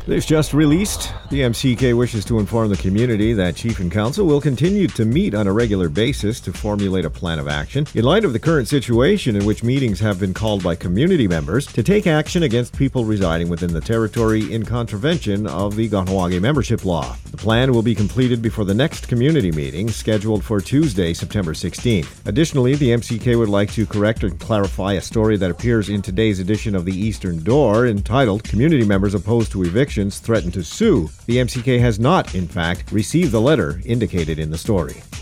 This just released. The MCK wishes to inform the community that Chief and Council will continue to meet on a regular basis to formulate a plan of action in light of the current situation in which meetings have been called by community members to take action against people residing within the territory in contravention of the Kahnawake membership law. The plan will be completed before the next community meeting scheduled for Tuesday, September 16th. Additionally, the MCK would like to correct and clarify a story that appears in today's edition of the Eastern Door entitled "Community Members Opposed to Eviction Threatened to Sue." The MCK has not, in fact, received the letter indicated in the story.